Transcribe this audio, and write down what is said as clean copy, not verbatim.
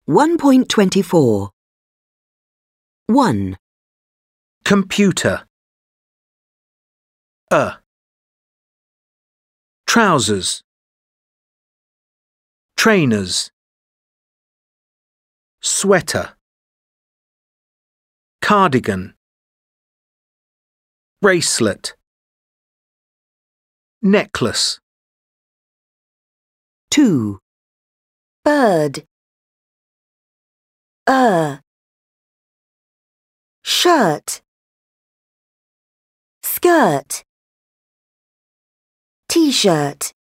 1.24 1. Computer. Trousers. Trainers. Sweater. Cardigan. Bracelet. Necklace. 2. Bird. Shirt. Skirt. T-shirt.